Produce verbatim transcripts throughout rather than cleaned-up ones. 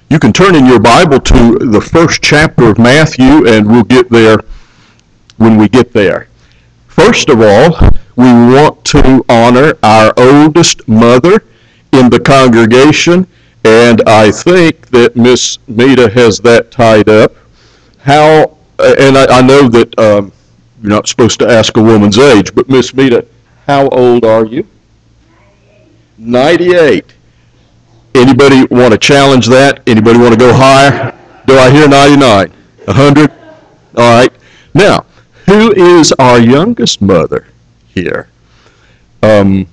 You can turn in your Bible to the first chapter of Matthew, and we'll get there when we get there. First of all, we want to honor our oldest mother in the congregation, and I think that Miss Meta has that tied up. How, and I, I know that um, you're not supposed to ask a woman's age, but Miss Meta, how old are you? ninety-eight. Anybody want to challenge that? Anybody want to go higher? Do I hear ninety-nine? one hundred? All right. Now, who is our youngest mother here? Um,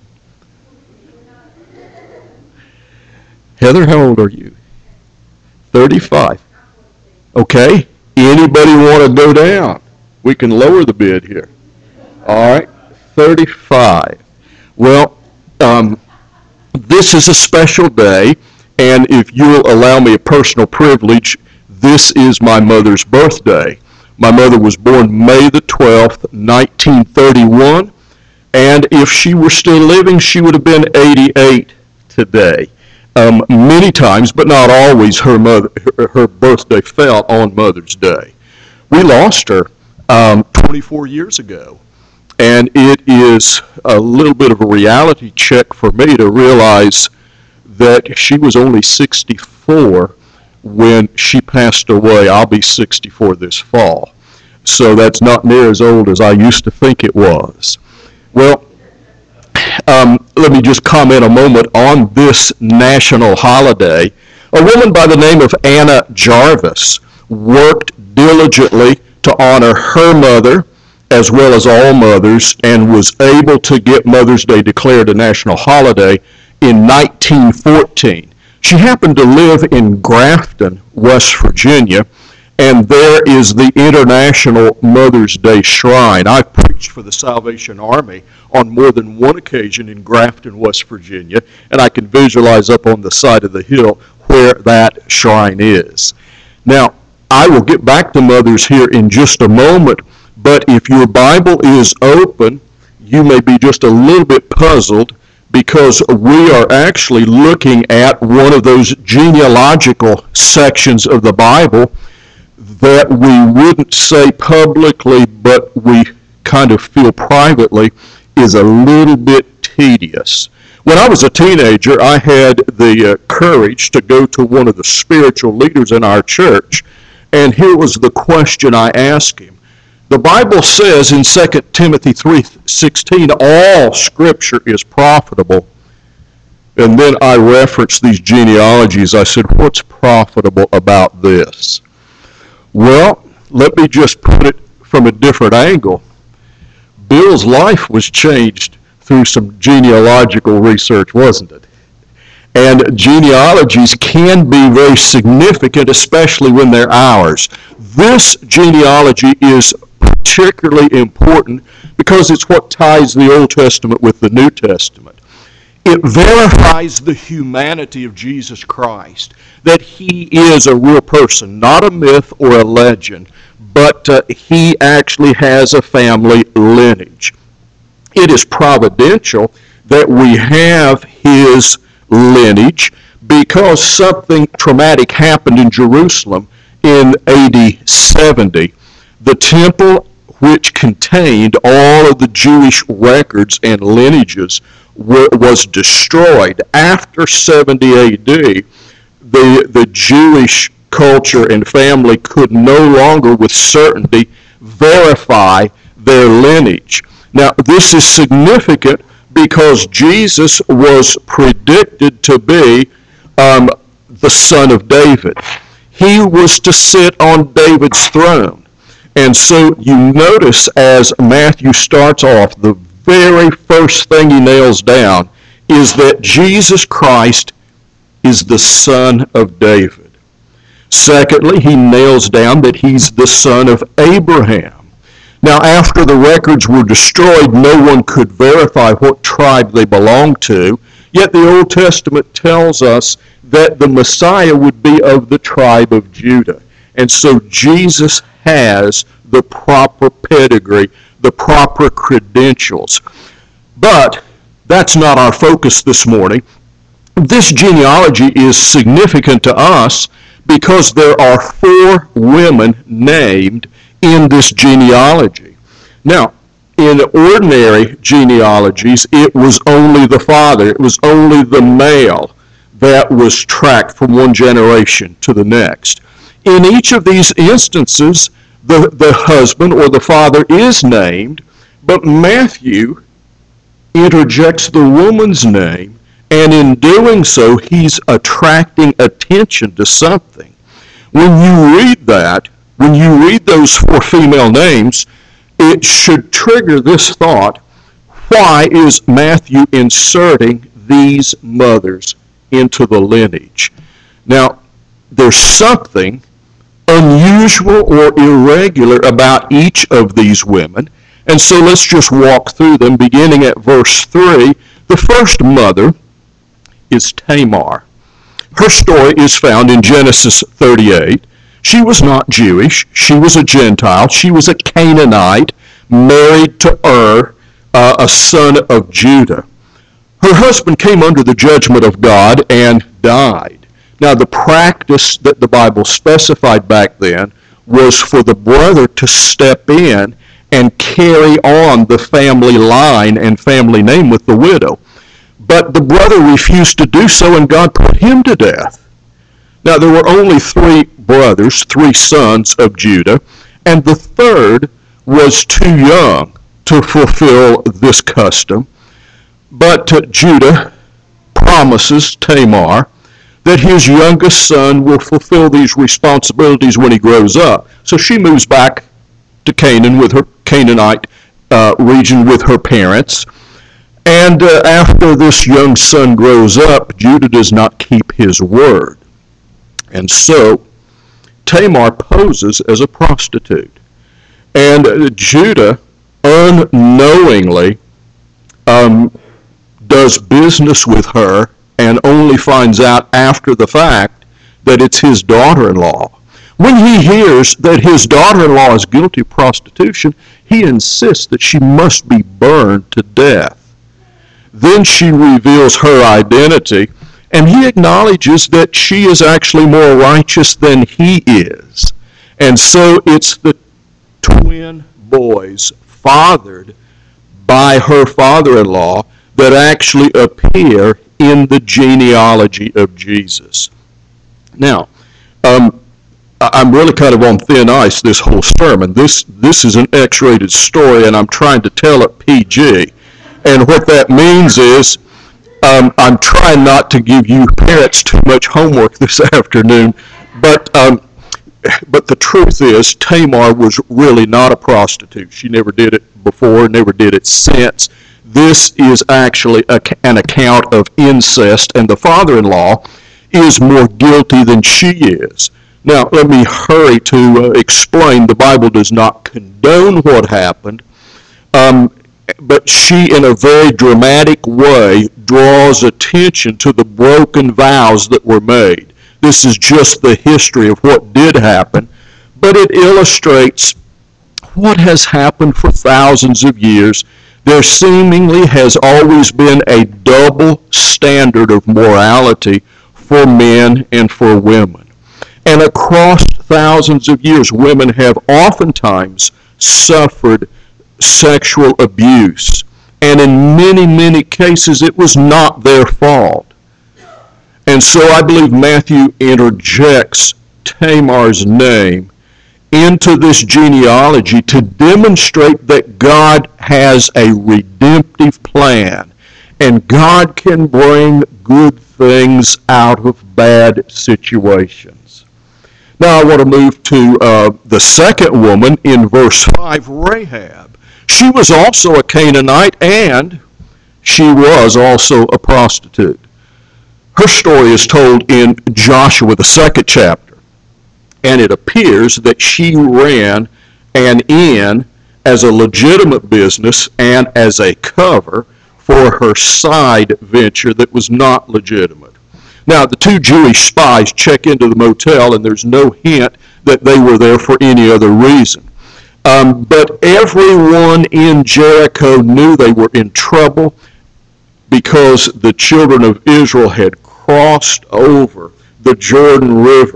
Heather, how old are you? thirty-five. Okay. Anybody want to go down? We can lower the bid here. All right. thirty-five. Well, um, this is a special day, and if you'll allow me a personal privilege, this is my mother's birthday. My mother was born May the twelfth, nineteen thirty-one, and if she were still living, she would have been eighty-eight today. Um, many times, but not always, her, mother, her, her birthday fell on Mother's Day. We lost her um, twenty-four years ago. And it is a little bit of a reality check for me to realize that she was only sixty-four when she passed away. I'll be sixty-four this fall. So that's not near as old as I used to think it was. Well, um, let me just comment a moment on this national holiday. A woman by the name of Anna Jarvis worked diligently to honor her mother, as well as all mothers, and was able to get Mother's Day declared a national holiday in nineteen fourteen. She happened to live in Grafton, West Virginia, and there is the International Mother's Day Shrine. I've preached for the Salvation Army on more than one occasion in Grafton, West Virginia, and I can visualize up on the side of the hill where that shrine is. Now, I will get back to mothers here in just a moment, but if your Bible is open, you may be just a little bit puzzled because we are actually looking at one of those genealogical sections of the Bible that we wouldn't say publicly, but we kind of feel privately is a little bit tedious. When I was a teenager, I had the uh, courage to go to one of the spiritual leaders in our church, and here was the question I asked him. The Bible says in Second Timothy three sixteen, all Scripture is profitable. And then I referenced these genealogies. I said, what's profitable about this? Well, let me just put it from a different angle. Bill's life was changed through some genealogical research, wasn't it? And genealogies can be very significant, especially when they're ours. This genealogy is particularly important because it's what ties the Old Testament with the New Testament. It verifies the humanity of Jesus Christ, that he is a real person, not a myth or a legend, but uh, he actually has a family lineage. It is providential that we have his lineage because something traumatic happened in Jerusalem in A D seventy. The temple, which contained all of the Jewish records and lineages, were, was destroyed. After seventy A D, the, the Jewish culture and family could no longer with certainty verify their lineage. Now, this is significant because Jesus was predicted to be um, the son of David. He was to sit on David's throne. And so you notice as Matthew starts off, the very first thing he nails down is that Jesus Christ is the son of David. Secondly, he nails down that he's the son of Abraham. Now, after the records were destroyed, no one could verify what tribe they belonged to, yet the Old Testament tells us that the Messiah would be of the tribe of Judah. And so Jesus has the proper pedigree, the proper credentials. But that's not our focus this morning. This genealogy is significant to us because there are four women named in this genealogy. Now, in ordinary genealogies, it was only the father, it was only the male that was tracked from one generation to the next. In each of these instances, the, the husband or the father is named, but Matthew interjects the woman's name, and in doing so, he's attracting attention to something. When you read that, when you read those four female names, it should trigger this thought: why is Matthew inserting these mothers into the lineage? Now, there's something unusual or irregular about each of these women, and so let's just walk through them, beginning at verse three. The first mother is Tamar. Her story is found in Genesis thirty-eight. She was not Jewish. She was a Gentile. She was a Canaanite, married to Ur, uh, a son of Judah. Her husband came under the judgment of God and died. Now, the practice that the Bible specified back then was for the brother to step in and carry on the family line and family name with the widow. But the brother refused to do so, and God put him to death. Now, there were only three brothers, three sons of Judah, and the third was too young to fulfill this custom. But uh, Judah promises Tamar that his youngest son will fulfill these responsibilities when he grows up. So she moves back to Canaan with her Canaanite uh, region with her parents. And uh, after this young son grows up, Judah does not keep his word. And so Tamar poses as a prostitute. And uh, Judah unknowingly um, does business with her and only finds out after the fact that it's his daughter-in-law. When he hears that his daughter-in-law is guilty of prostitution, he insists that she must be burned to death. Then she reveals her identity, and he acknowledges that she is actually more righteous than he is. And so it's the twin boys fathered by her father-in-law that actually appear in the genealogy of Jesus. Now, um, I'm really kind of on thin ice this whole sermon. This this is an X-rated story, and I'm trying to tell it P G. And what that means is um, I'm trying not to give you parents too much homework this afternoon. But um, but the truth is, Tamar was really not a prostitute. She never did it before, never did it since. This is actually a, an account of incest, and the father-in-law is more guilty than she is. Now, let me hurry to uh, explain. The Bible does not condone what happened, um, but she, in a very dramatic way, draws attention to the broken vows that were made. This is just the history of what did happen, but it illustrates what has happened for thousands of years. There seemingly has always been a double standard of morality for men and for women. And across thousands of years, women have oftentimes suffered sexual abuse. And in many, many cases, it was not their fault. And so I believe Matthew interjects Tamar's name into this genealogy to demonstrate that God has a redemptive plan, and God can bring good things out of bad situations. Now I want to move to uh, the second woman in verse five, Rahab. She was also a Canaanite, and she was also a prostitute. Her story is told in Joshua, the second chapter, and it appears that she ran an inn as a legitimate business and as a cover for her side venture that was not legitimate. Now, the two Jewish spies check into the motel, and there's no hint that they were there for any other reason. Um, but everyone in Jericho knew they were in trouble because the children of Israel had crossed over the Jordan River.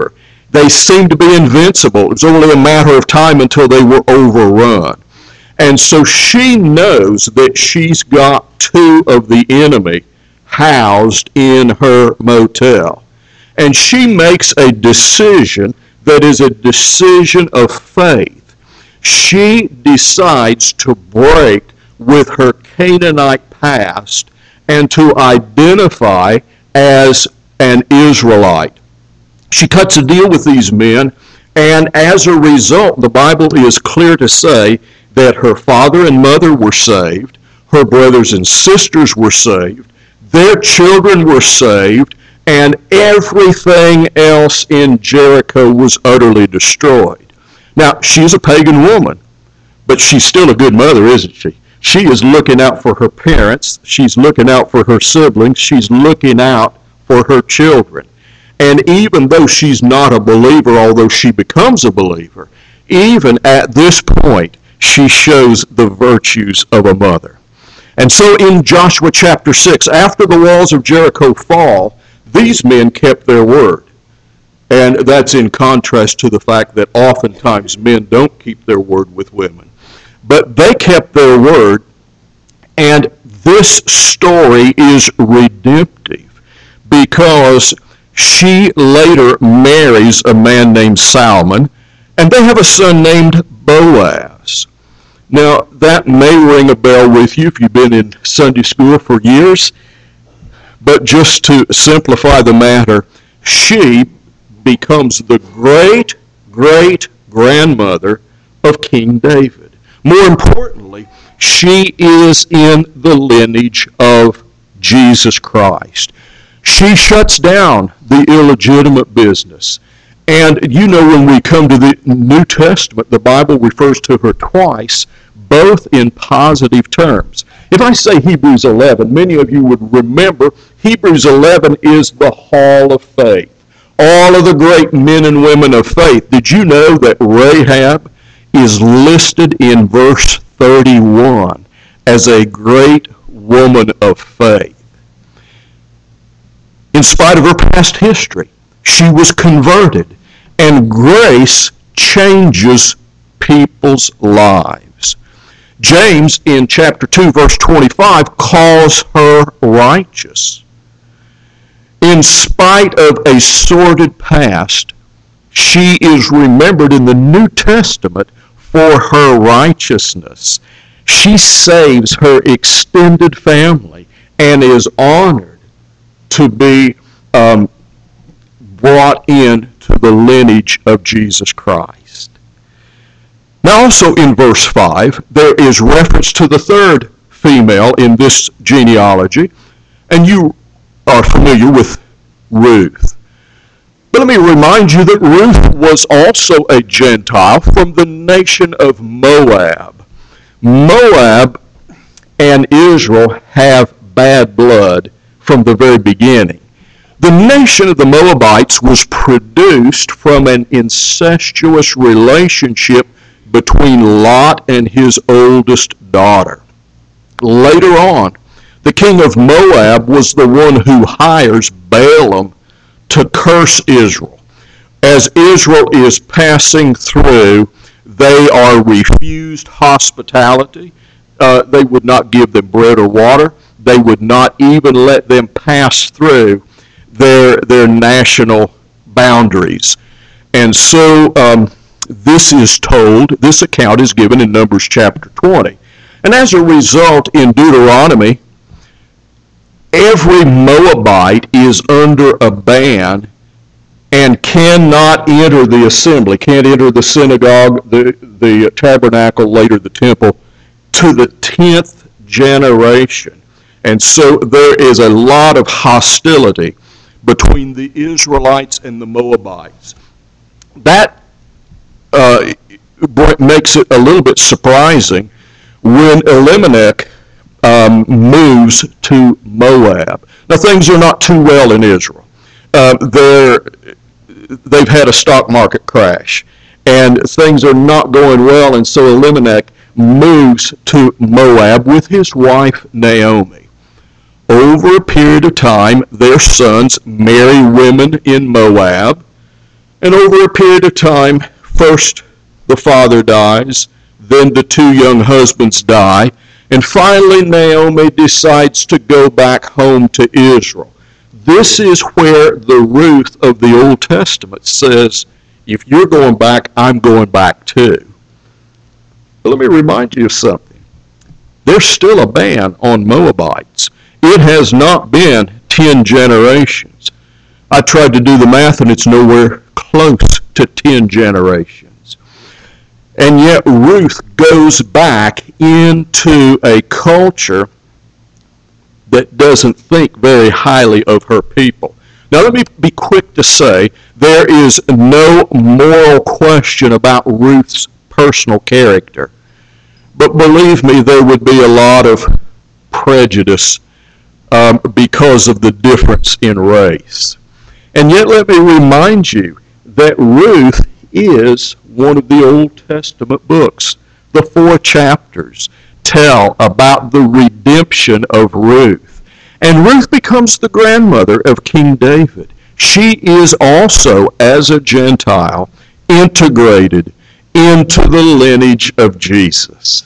They seemed to be invincible. It was only a matter of time until they were overrun. And so she knows that she's got two of the enemy housed in her motel. And she makes a decision that is a decision of faith. She decides to break with her Canaanite past and to identify as an Israelite. She cuts a deal with these men, and as a result, the Bible is clear to say that her father and mother were saved, her brothers and sisters were saved, their children were saved, and everything else in Jericho was utterly destroyed. Now, she's a pagan woman, but she's still a good mother, isn't she? She is looking out for her parents. She's looking out for her siblings. She's looking out for her children. And even though she's not a believer, although she becomes a believer, even at this point, she shows the virtues of a mother. And so in Joshua chapter six, after the walls of Jericho fall, these men kept their word. And that's in contrast to the fact that oftentimes men don't keep their word with women. But they kept their word, and this story is redemptive because she later marries a man named Salmon, and they have a son named Boaz. Now, that may ring a bell with you if you've been in Sunday school for years, but just to simplify the matter, she becomes the great-great-grandmother of King David. More importantly, she is in the lineage of Jesus Christ. She shuts down the illegitimate business. And you know, when we come to the New Testament, the Bible refers to her twice, both in positive terms. If I say Hebrews eleven, many of you would remember Hebrews eleven is the hall of faith. All of the great men and women of faith. Did you know that Rahab is listed in verse thirty-one as a great woman of faith? In spite of her past history, she was converted, and grace changes people's lives. James, in chapter two, verse twenty-five, calls her righteous. In spite of a sordid past, she is remembered in the New Testament for her righteousness. She saves her extended family and is honored to be um, brought in to the lineage of Jesus Christ. Now also in verse five, there is reference to the third female in this genealogy, and you are familiar with Ruth. But let me remind you that Ruth was also a Gentile from the nation of Moab. Moab and Israel have bad blood from the very beginning. The nation of the Moabites was produced from an incestuous relationship between Lot and his oldest daughter. Later on, the king of Moab was the one who hires Balaam to curse Israel. As Israel is passing through, they are refused hospitality. Uh, they would not give them bread or water. They would not even let them pass through their, their national boundaries. And so um, this is told, this account is given in Numbers chapter twenty. And as a result, in Deuteronomy, every Moabite is under a ban and cannot enter the assembly, can't enter the synagogue, the, the tabernacle, later the temple, to the tenth generation. And so there is a lot of hostility between the Israelites and the Moabites. That uh, makes it a little bit surprising when Elimelech um, moves to Moab. Now, things are not too well in Israel. Uh, they're, they've had a stock market crash, and things are not going well, and so Elimelech moves to Moab with his wife Naomi. Over a period of time, their sons marry women in Moab. And over a period of time, first the father dies, then the two young husbands die, and finally Naomi decides to go back home to Israel. This is where the Ruth of the Old Testament says, if you're going back, I'm going back too. But let me remind you of something. There's still a ban on Moabites. It has not been ten generations. I tried to do the math, and it's nowhere close to ten generations. And yet Ruth goes back into a culture that doesn't think very highly of her people. Now let me be quick to say, there is no moral question about Ruth's personal character. But believe me, there would be a lot of prejudice um, because of the difference in race. And yet let me remind you that Ruth is one of the Old Testament books. The four chapters tell about the redemption of Ruth. And Ruth becomes the grandmother of King David. She is also, as a Gentile, integrated into the lineage of Jesus.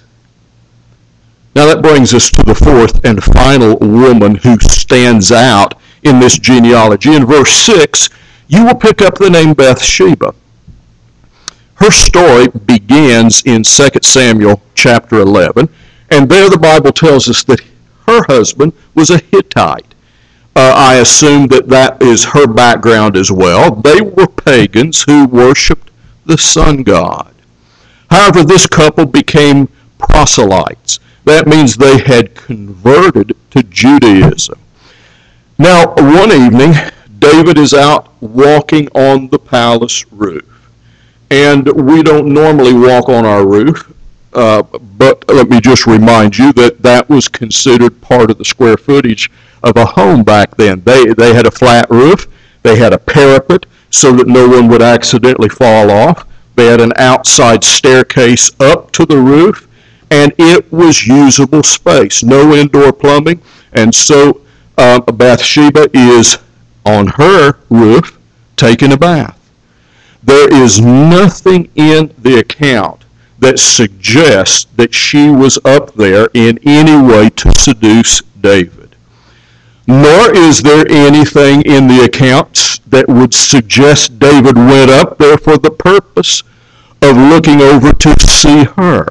Now that brings us to the fourth and final woman who stands out in this genealogy. In verse six, you will pick up the name Bathsheba. Her story begins in Second Samuel chapter eleven, and there the Bible tells us that her husband was a Hittite. Uh, I assume that that is her background as well. They were pagans who worshipped the sun god. However, this couple became proselytes. That means they had converted to Judaism. Now, one evening, David is out walking on the palace roof. And we don't normally walk on our roof, uh, but let me just remind you that that was considered part of the square footage of a home back then. They, they had a flat roof. They had a parapet so that no one would accidentally fall off. They had an outside staircase up to the roof, and it was usable space, no indoor plumbing. And so uh, Bathsheba is on her roof taking a bath. There is nothing in the account that suggests that she was up there in any way to seduce David. Nor is there anything in the accounts that would suggest David went up there for the purpose of looking over to see her.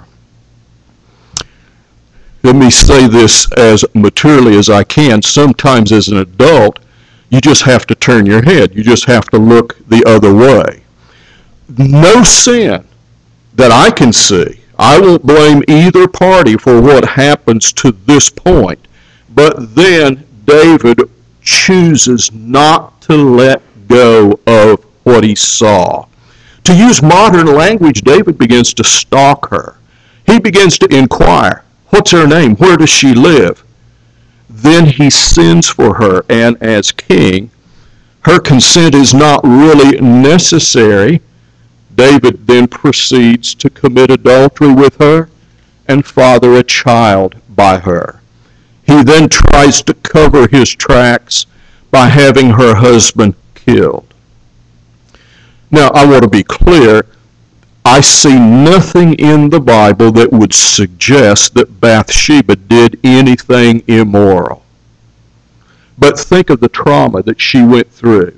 Let me say this as maturely as I can. Sometimes as an adult, you just have to turn your head. You just have to look the other way. No sin that I can see. I won't blame either party for what happens to this point. But then David chooses not to let go of what he saw. To use modern language, David begins to stalk her. He begins to inquire, what's her name? Where does she live? Then he sends for her, and as king, her consent is not really necessary. David then proceeds to commit adultery with her and father a child by her. He then tries to cover his tracks by having her husband killed. Now, I want to be clear. I see nothing in the Bible that would suggest that Bathsheba did anything immoral. But think of the trauma that she went through.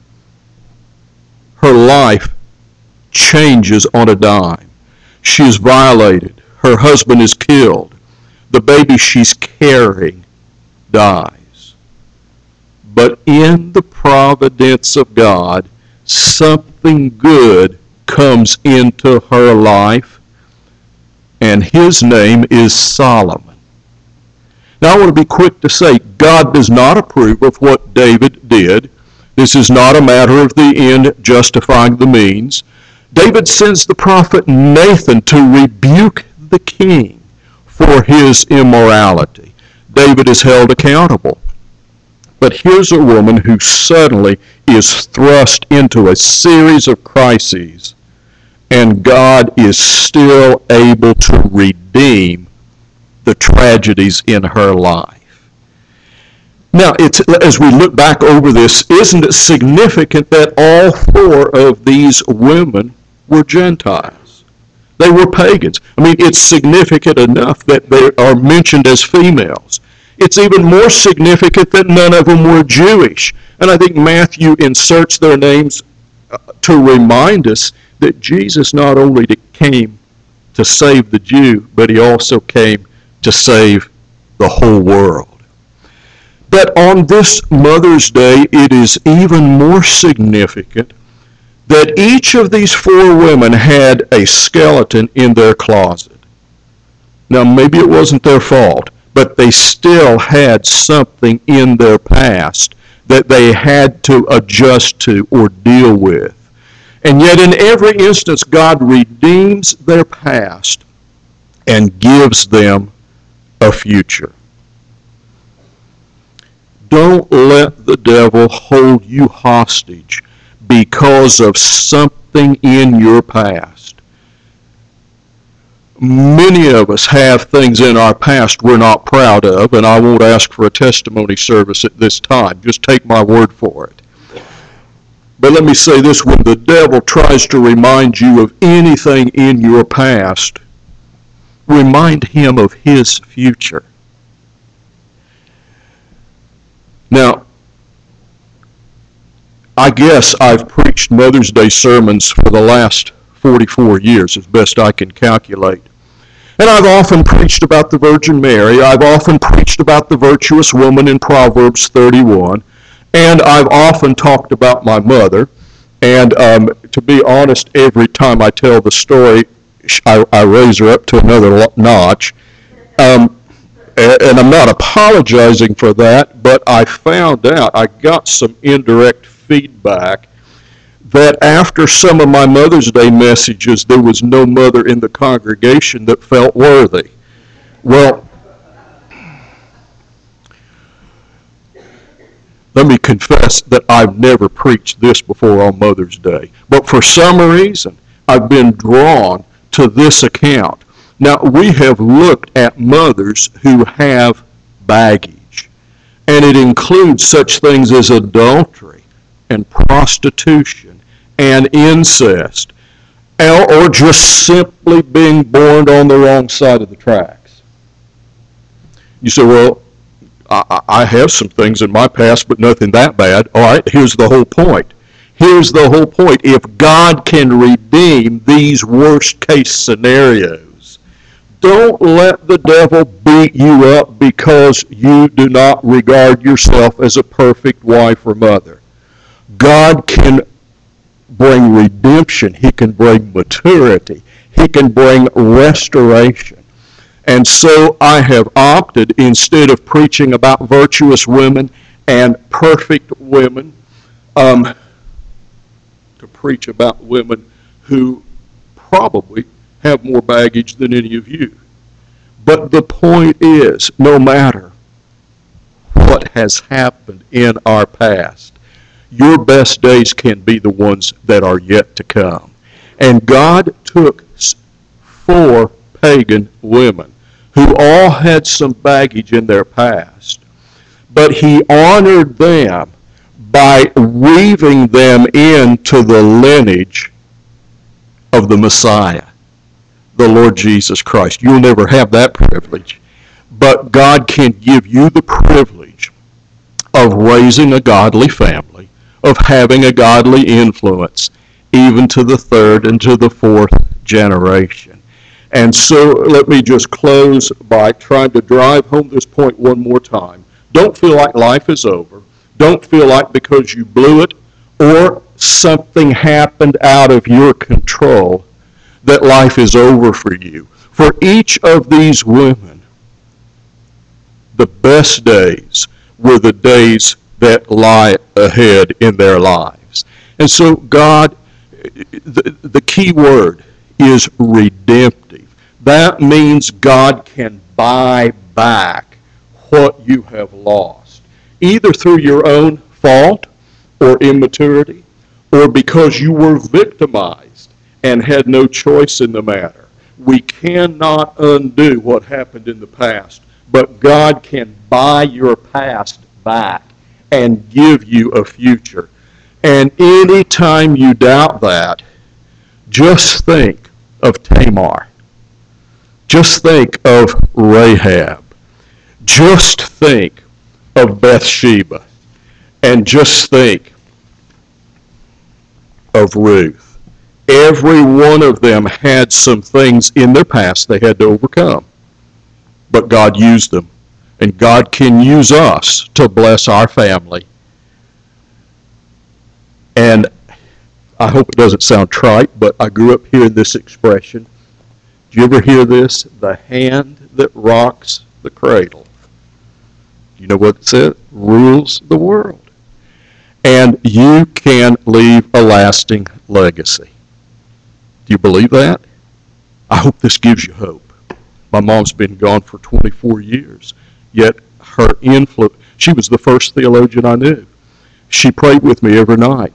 Her life changes on a dime. She is violated. Her husband is killed. The baby she's carrying dies. But in the providence of God, something good comes into her life, and his name is Solomon. Now I want to be quick to say, God does not approve of what David did. This is not a matter of the end justifying the means. David sends the prophet Nathan to rebuke the king for his immorality. David is held accountable. But here's a woman who suddenly is thrust into a series of crises, and God is still able to redeem the tragedies in her life. Now, it's, as we look back over this, isn't it significant that all four of these women were Gentiles? They were pagans. I mean, it's significant enough that they are mentioned as females. It's even more significant that none of them were Jewish. And I think Matthew inserts their names to remind us that Jesus not only came to save the Jew, but he also came to save the whole world. But on this Mother's Day, it is even more significant that each of these four women had a skeleton in their closet. Now, maybe it wasn't their fault, but they still had something in their past that they had to adjust to or deal with. And yet in every instance, God redeems their past and gives them a future. Don't let the devil hold you hostage because of something in your past. Many of us have things in our past we're not proud of, and I won't ask for a testimony service at this time. Just take my word for it. But let me say this, when the devil tries to remind you of anything in your past, remind him of his future. Now, I guess I've preached Mother's Day sermons for the last forty-four years, as best I can calculate. And I've often preached about the Virgin Mary. I've often preached about the virtuous woman in Proverbs thirty-one. And I've often talked about my mother. And um, to be honest, every time I tell the story, I, I raise her up to another notch. Um, and I'm not apologizing for that, but I found out, I got some indirect feedback that after some of my Mother's Day messages, there was no mother in the congregation that felt worthy. Well, let me confess that I've never preached this before on Mother's Day. But for some reason, I've been drawn to this account. Now, we have looked at mothers who have baggage, and it includes such things as adultery and prostitution and incest, or just simply being born on the wrong side of the tracks. You say, well, I, I have some things in my past, but nothing that bad. All right, here's the whole point. Here's the whole point. If God can redeem these worst-case scenarios, don't let the devil beat you up because you do not regard yourself as a perfect wife or mother. God can bring redemption. He can bring maturity. He can bring restoration. And so I have opted, instead of preaching about virtuous women and perfect women, um, to preach about women who probably have more baggage than any of you. But the point is, no matter what has happened in our past, your best days can be the ones that are yet to come. And God took four pagan women who all had some baggage in their past, but he honored them by weaving them into the lineage of the Messiah, the Lord Jesus Christ. You'll never have that privilege, but God can give you the privilege of raising a godly family, of having a godly influence, even to the third and to the fourth generation. And so let me just close by trying to drive home this point one more time. Don't feel like life is over. Don't feel like because you blew it or something happened out of your control that life is over for you. For each of these women, the best days were the days that lie ahead in their lives. And so God, the, the key word is redemptive. That means God can buy back what you have lost, either through your own fault or immaturity, or because you were victimized and had no choice in the matter. We cannot undo what happened in the past, but God can buy your past back and give you a future. And anytime you doubt that, just think of Tamar. Just think of Rahab. Just think of Bathsheba. And just think of Ruth. Every one of them had some things in their past they had to overcome. But God used them. And God can use us to bless our family. And I hope it doesn't sound trite, but I grew up hearing this expression. Do you ever hear this? The hand that rocks the cradle. You know what it says? Rules the world. And you can leave a lasting legacy. Do you believe that? I hope this gives you hope. My mom's been gone for twenty-four years, yet her influence, she was the first theologian I knew. She prayed with me every night.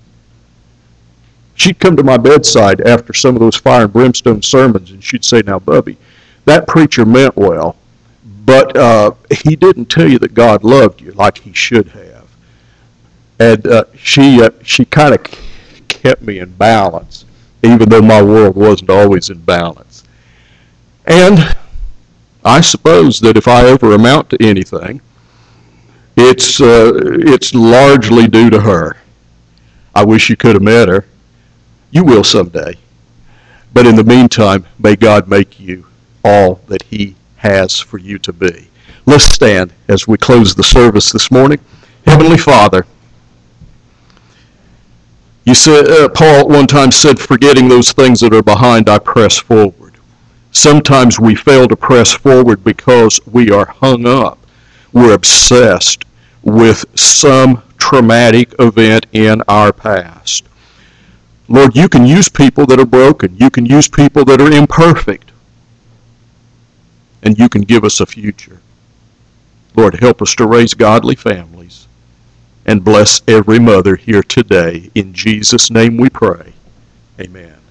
She'd come to my bedside after some of those fire and brimstone sermons, and she'd say, now, Bubby, that preacher meant well, but uh, he didn't tell you that God loved you like he should have. And uh, she, uh, she kind of kept me in balance, even though my world wasn't always in balance. And I suppose that if I ever amount to anything, it's, uh, it's largely due to her. I wish you could have met her. You will someday. But in the meantime, may God make you all that he has for you to be. Let's stand as we close the service this morning. Heavenly Father, you said, uh, Paul one time said, forgetting those things that are behind, I press forward. Sometimes we fail to press forward because we are hung up. We're obsessed with some traumatic event in our past. Lord, you can use people that are broken. You can use people that are imperfect. And you can give us a future. Lord, help us to raise godly families. And bless every mother here today. In Jesus' name we pray. Amen.